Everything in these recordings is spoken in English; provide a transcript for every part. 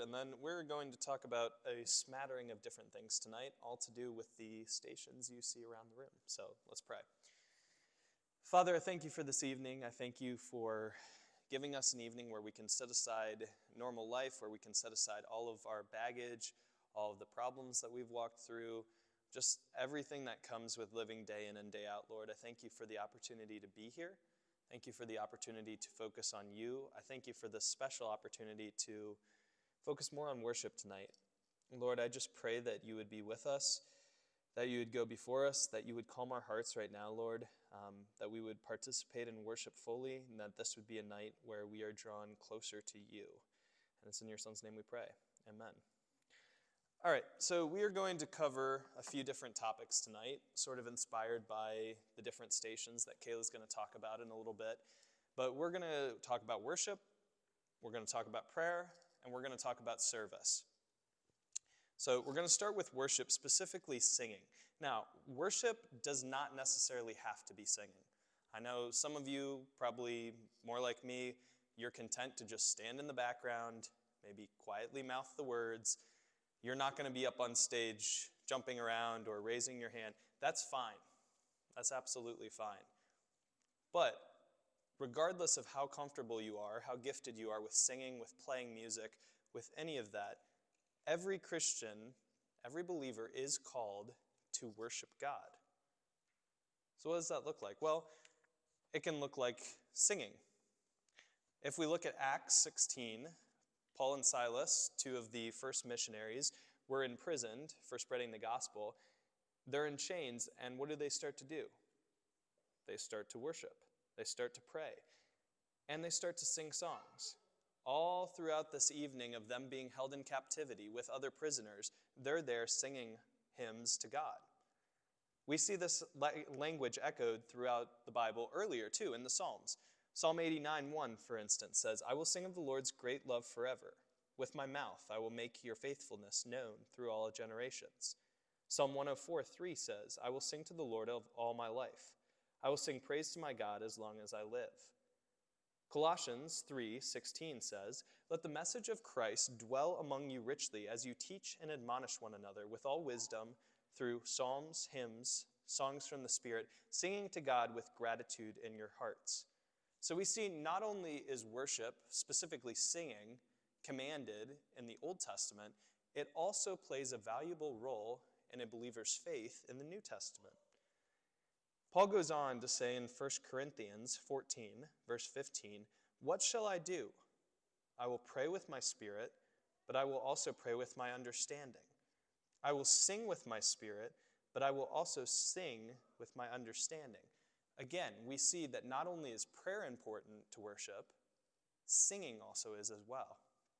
and then we're going to talk about a smattering of different things tonight, all to do with the stations you see around the room. So let's pray. Father, I thank you for this evening. I thank you for giving us an evening where we can set aside normal life, where we can set aside all of our baggage, all of the problems that we've walked through, just everything that comes with living day in and day out, Lord. I thank you for the opportunity to be here. Thank you for the opportunity to focus on you. I thank you for this special opportunity to focus more on worship tonight. Lord, I just pray that you would be with us, that you would go before us, that you would calm our hearts right now, Lord, that we would participate in worship fully, and that this would be a night where we are drawn closer to you. And it's in your Son's name we pray. Amen. All right, so we are going to cover a few different topics tonight, sort of inspired by the different stations that Kayla's going to talk about in a little bit. But we're going to talk about worship, we're going to talk about prayer, and we're going to talk about service. So we're going to start with worship, specifically singing. Now, worship does not necessarily have to be singing. I know some of you, probably more like me, you're content to just stand in the background, maybe quietly mouth the words. You're not going to be up on stage jumping around or raising your hand. That's fine. That's absolutely fine. But regardless of how comfortable you are, how gifted you are with singing, with playing music, with any of that, every Christian, every believer is called to worship God. So what does that look like? Well, it can look like singing. If we look at Acts 16, Paul and Silas, two of the first missionaries, were imprisoned for spreading the gospel. They're in chains, and what do they start to do? They start to worship. They start to pray. And they start to sing songs. All throughout this evening of them being held in captivity with other prisoners, they're there singing hymns to God. We see this language echoed throughout the Bible earlier, too, in the Psalms. Psalm 89:1, for instance, says, "I will sing of the Lord's great love forever. With my mouth I will make your faithfulness known through all generations." Psalm 104:3 says, "I will sing to the Lord of all my life. I will sing praise to my God as long as I live." Colossians 3:16 says, "Let the message of Christ dwell among you richly as you teach and admonish one another with all wisdom through psalms, hymns, songs from the Spirit, singing to God with gratitude in your hearts." So we see not only is worship, specifically singing, commanded in the Old Testament, it also plays a valuable role in a believer's faith in the New Testament. Paul goes on to say in 1 Corinthians 14, verse 15, "What shall I do? I will pray with my spirit, but I will also pray with my understanding. I will sing with my spirit, but I will also sing with my understanding." Again, we see that not only is prayer important to worship, singing also is as well.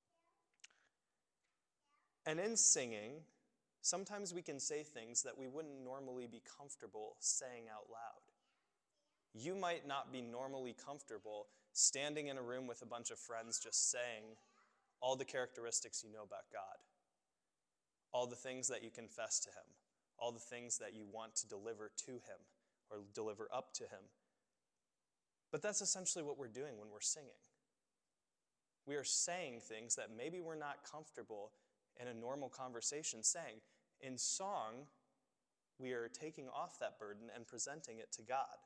And in singing, sometimes we can say things that we wouldn't normally be comfortable saying out loud. You might not be normally comfortable standing in a room with a bunch of friends just saying all the characteristics you know about God, all the things that you confess to him, all the things that you want to deliver to him or deliver up to him. But that's essentially what we're doing when we're singing. We are saying things that maybe we're not comfortable in a normal conversation saying. In song, we are taking off that burden and presenting it to God.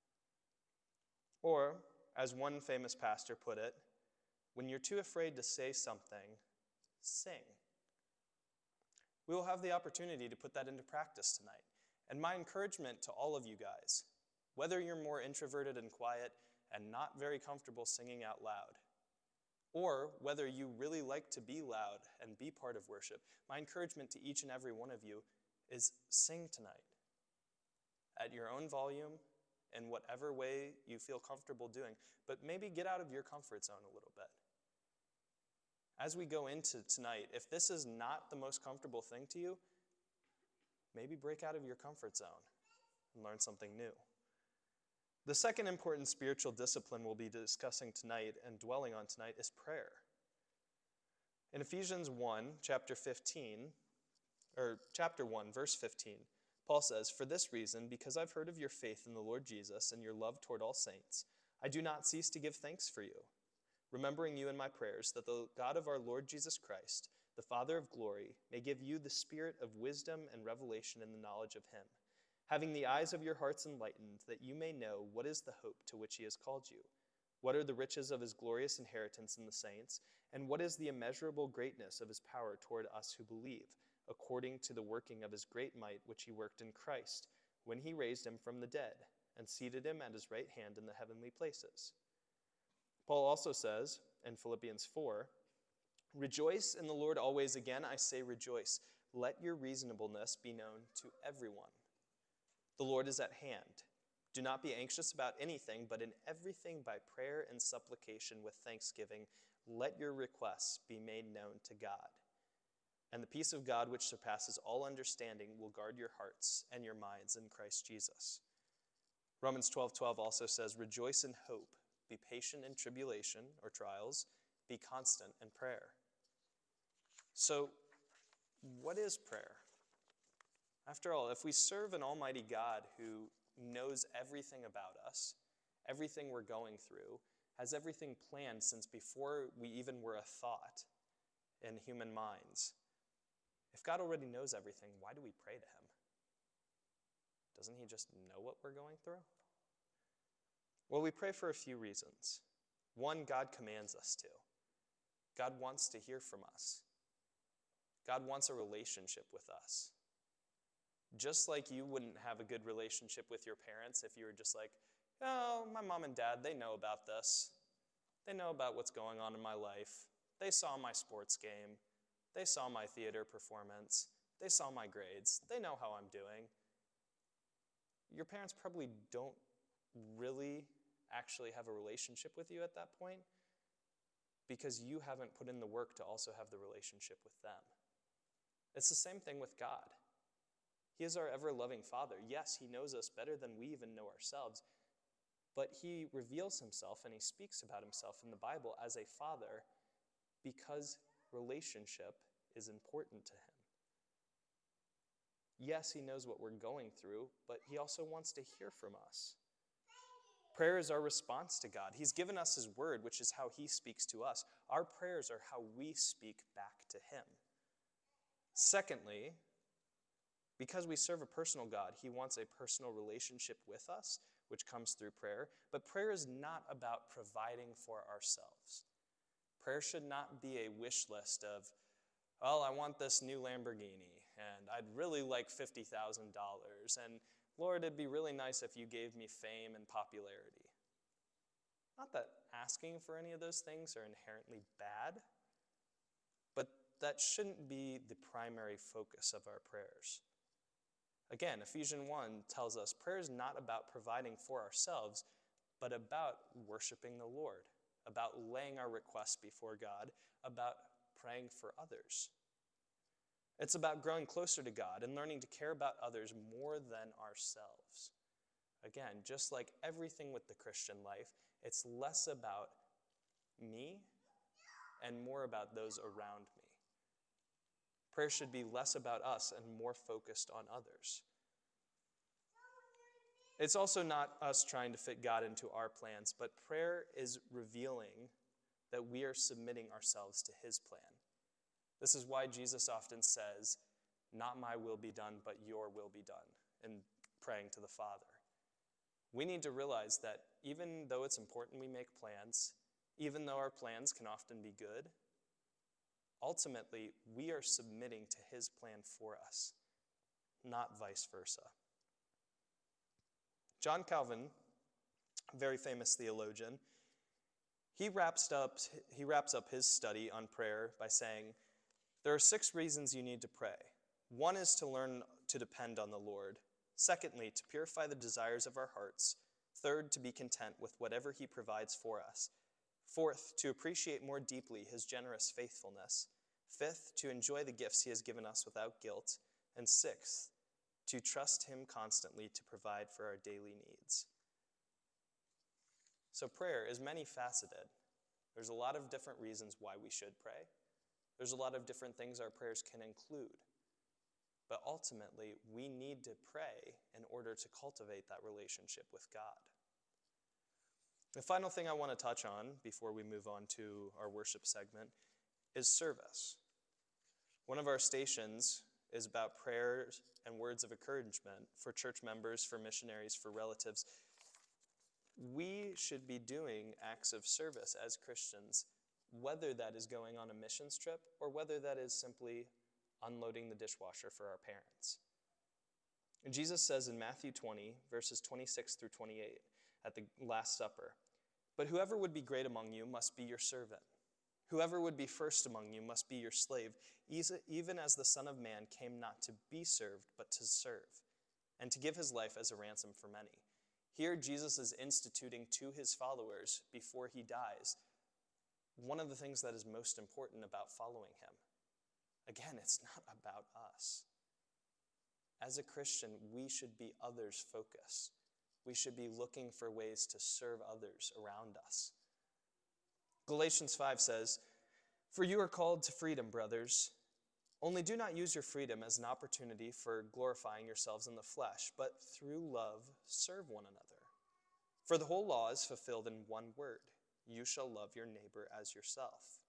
Or, as one famous pastor put it, when you're too afraid to say something, sing. We will have the opportunity to put that into practice tonight. And my encouragement to all of you guys, whether you're more introverted and quiet and not very comfortable singing out loud, or whether you really like to be loud and be part of worship, my encouragement to each and every one of you is sing tonight at your own volume in whatever way you feel comfortable doing, but maybe get out of your comfort zone a little bit. As we go into tonight, if this is not the most comfortable thing to you, maybe break out of your comfort zone and learn something new. The second important spiritual discipline we'll be discussing tonight and dwelling on tonight is prayer. In Ephesians 1, chapter 1, verse 15, Paul says, "For this reason, because I've heard of your faith in the Lord Jesus and your love toward all saints, I do not cease to give thanks for you, remembering you in my prayers, that the God of our Lord Jesus Christ, the Father of glory, may give you the spirit of wisdom and revelation in the knowledge of him, having the eyes of your hearts enlightened, that you may know what is the hope to which he has called you, what are the riches of his glorious inheritance in the saints, and what is the immeasurable greatness of his power toward us who believe, according to the working of his great might which he worked in Christ, when he raised him from the dead, and seated him at his right hand in the heavenly places. Paul also says in Philippians 4, rejoice in the Lord always. Again, I say rejoice. Let your reasonableness be known to everyone. The Lord is at hand. Do not be anxious about anything, but in everything by prayer and supplication with thanksgiving, let your requests be made known to God. And the peace of God, which surpasses all understanding, will guard your hearts and your minds in Christ Jesus. Romans 12:12 also says, rejoice in hope, be patient in tribulation or trials, be constant in prayer. So, what is prayer? After all, if we serve an almighty God who knows everything about us, everything we're going through, has everything planned since before we even were a thought in human minds, if God already knows everything, why do we pray to him? Doesn't he just know what we're going through? Well, we pray for a few reasons. One, God commands us to. God wants to hear from us. God wants a relationship with us. Just like you wouldn't have a good relationship with your parents if you were just like, oh, my mom and dad, they know about this. They know about what's going on in my life. They saw my sports game. They saw my theater performance. They saw my grades. They know how I'm doing. Your parents probably don't really actually have a relationship with you at that point because you haven't put in the work to also have the relationship with them. It's the same thing with God. He is our ever-loving Father. Yes, he knows us better than we even know ourselves, but he reveals himself and he speaks about himself in the Bible as a father because relationship is important to him. Yes, he knows what we're going through, but he also wants to hear from us. Prayer is our response to God. He's given us his word, which is how he speaks to us. Our prayers are how we speak back to him. Secondly, because we serve a personal God, he wants a personal relationship with us, which comes through prayer. But prayer is not about providing for ourselves. Prayer should not be a wish list of, well, I want this new Lamborghini, and I'd really like $50,000, and Lord, it'd be really nice if you gave me fame and popularity. Not that asking for any of those things are inherently bad, but that shouldn't be the primary focus of our prayers. Again, Ephesians 1 tells us prayer is not about providing for ourselves, but about worshiping the Lord, about laying our requests before God, about praying for others. It's about growing closer to God and learning to care about others more than ourselves. Again, just like everything with the Christian life, it's less about me and more about those around me. Prayer should be less about us and more focused on others. It's also not us trying to fit God into our plans, but prayer is revealing that we are submitting ourselves to his plan. This is why Jesus often says, not my will be done, but your will be done, in praying to the Father. We need to realize that even though it's important we make plans, even though our plans can often be good, ultimately we are submitting to his plan for us, not vice versa. John Calvin, a very famous theologian, he wraps up his study on prayer by saying, there are 6 reasons you need to pray. 1 is to learn to depend on the Lord. Secondly, to purify the desires of our hearts. 3rd, to be content with whatever he provides for us. 4th, to appreciate more deeply his generous faithfulness. 5th, to enjoy the gifts he has given us without guilt. And 6th, to trust him constantly to provide for our daily needs. So prayer is many faceted. There's a lot of different reasons why we should pray. There's a lot of different things our prayers can include. But ultimately, we need to pray in order to cultivate that relationship with God. The final thing I want to touch on before we move on to our worship segment is service. One of our stations is about prayers and words of encouragement for church members, for missionaries, for relatives. We should be doing acts of service as Christians, whether that is going on a missions trip or whether that is simply unloading the dishwasher for our parents. And Jesus says in Matthew 20, verses 26 through 28, at the Last Supper, "But whoever would be great among you must be your servant. Whoever would be first among you must be your slave, even as the Son of Man came not to be served, but to serve, and to give his life as a ransom for many." Here, Jesus is instituting to his followers, before he dies, one of the things that is most important about following him. Again, it's not about us. As a Christian, we should be others-focused. We should be looking for ways to serve others around us. Galatians 5 says, "For you are called to freedom, brothers. Only do not use your freedom as an opportunity for glorifying yourselves in the flesh, but through love serve one another. For the whole law is fulfilled in one word: you shall love your neighbor as yourself."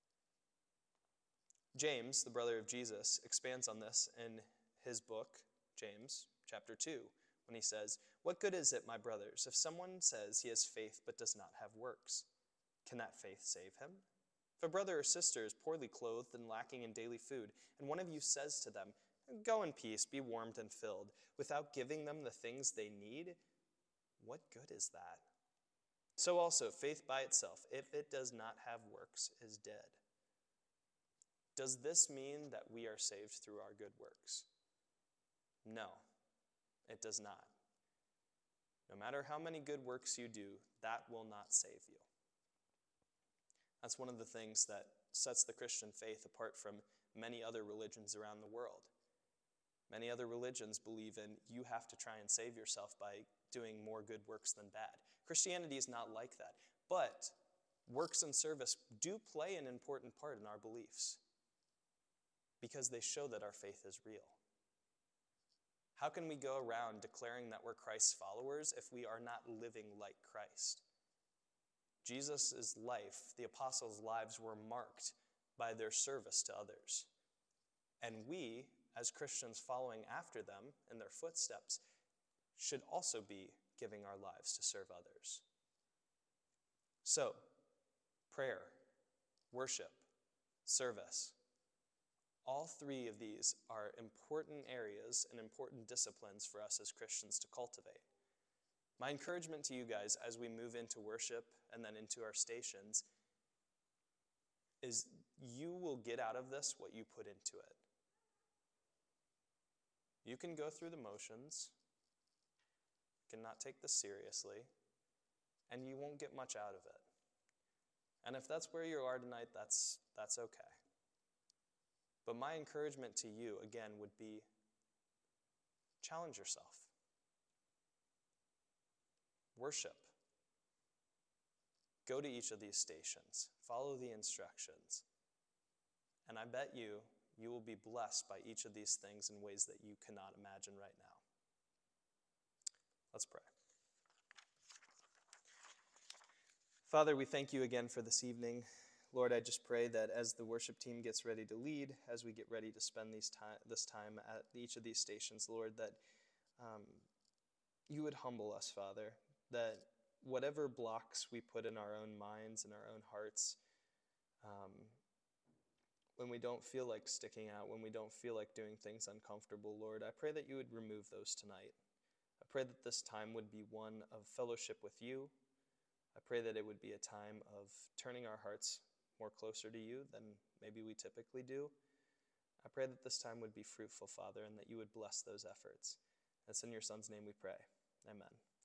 James, the brother of Jesus, expands on this in his book, James, chapter 2, when he says, "What good is it, my brothers, if someone says he has faith but does not have works? Can that faith save him? If a brother or sister is poorly clothed and lacking in daily food, and one of you says to them, 'Go in peace, be warmed and filled,' without giving them the things they need, what good is that? So also, faith by itself, if it does not have works, is dead." Does this mean that we are saved through our good works? No, it does not. No matter how many good works you do, that will not save you. That's one of the things that sets the Christian faith apart from many other religions around the world. Many other religions believe in you have to try and save yourself by doing more good works than bad. Christianity is not like that. But works and service do play an important part in our beliefs because they show that our faith is real. How can we go around declaring that we're Christ's followers if we are not living like Christ? Jesus' life, the apostles' lives, were marked by their service to others. And we, as Christians following after them in their footsteps, should also be giving our lives to serve others. So, prayer, worship, service. All three of these are important areas and important disciplines for us as Christians to cultivate. My encouragement to you guys as we move into worship and then into our stations is you will get out of this what you put into it. You can go through the motions, cannot take this seriously, and you won't get much out of it. And if that's where you are tonight, that's okay. But my encouragement to you, again, would be challenge yourself. Worship. Go to each of these stations. Follow the instructions. And I bet you will be blessed by each of these things in ways that you cannot imagine right now. Let's pray. Father, we thank you again for this evening. Lord, I just pray that as the worship team gets ready to lead, as we get ready to spend this time at each of these stations, Lord, that you would humble us, Father, that whatever blocks we put in our own minds and our own hearts, when we don't feel like sticking out, when we don't feel like doing things uncomfortable, Lord, I pray that you would remove those tonight. I pray that this time would be one of fellowship with you. I pray that it would be a time of turning our hearts more closer to you than maybe we typically do. I pray that this time would be fruitful, Father, and that you would bless those efforts. It's in your Son's name we pray. Amen.